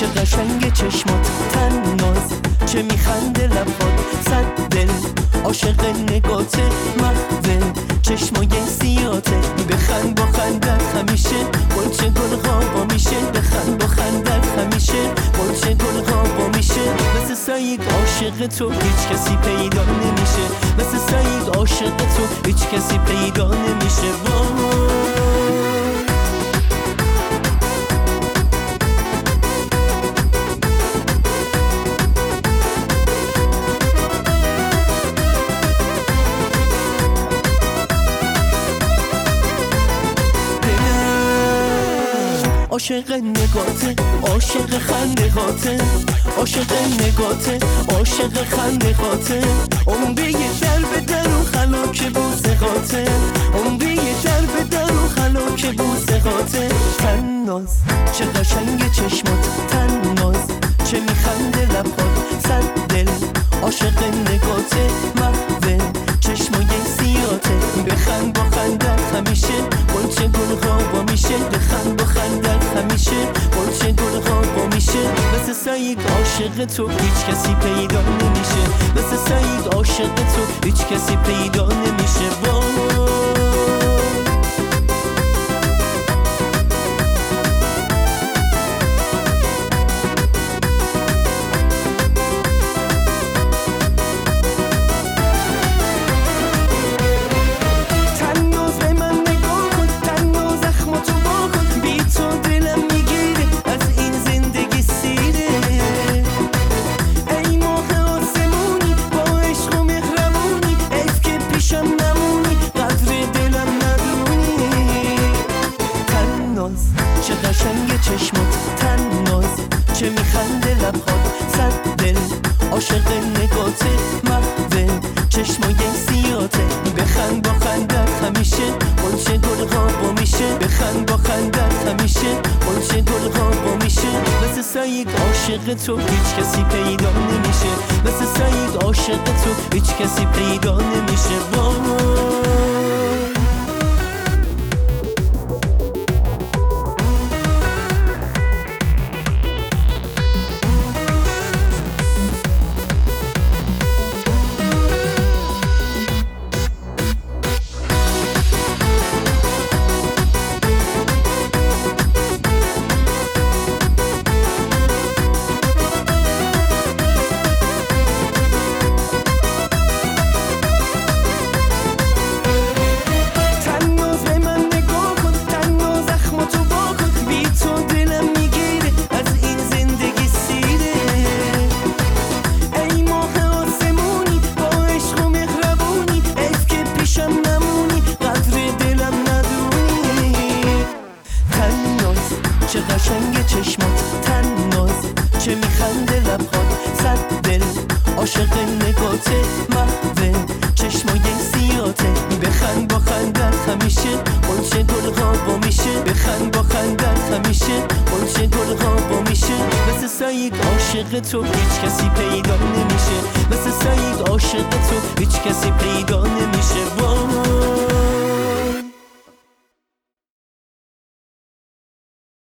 چه قشنگ چشمات تناز، چه میخنده لبات صد دل، عاشق نگاته محوه چشمای سیاته. بخند با خندت همیشه گلچه گل غابا میشه، بخند با خندت همیشه گلچه گل غابا میشه. مثل سعید عاشق تو هیچ کسی پیدا نمیشه، مثل سعید عاشق تو هیچ کسی پیدا نمیشه. عاشق نگاته، عاشق خنده هاته، عاشق نگاته، عاشق خنده هاته. عمری در به در و خلاک بوسه هاته، عمری در به در و خلاک بوسه هاته. تناز چه قشنگ چشمات تناز، چه میخنده لبات صد دل، عاشق نگاته محوه چشمای سیاته. بخند با خندت همیشه گلچه گل غابا میشه، بخند با خندت همیشه گلچه گل غابا میشه. مثل سعید عاشق تو هیچ کسی پیدا نمیشه، مثل سعید عاشق تو هیچ کسی پیدا نمیشه. چه قشنگ چشمات تناز، چه میخنده لبات صد دل، عاشق نگاته محوه چشمای سیاته. بخند با خندت همیشه گلچه گل غابا میشه، بخند با خندت همیشه گلچه گل غابا میشه. مثل سعید عاشق تو هیچ کسی پیدا نمیشه، مثل سعید عاشق تو هیچ کسی پیدا نمیشه. چه قشنگ چشمات تناز، چه میخنده لبات صد دل، عاشق نگاته محوه چشمای سیاته. بخند با خندت همیشه گلچه گل غابا میشه، بخند با خندت همیشه گلچه گل غابا میشه. مثل سعید عاشق تو هیچ کسی پیدا نمیشه، مثل سعید عاشق تو هیچ کسی پیدا نمیشه.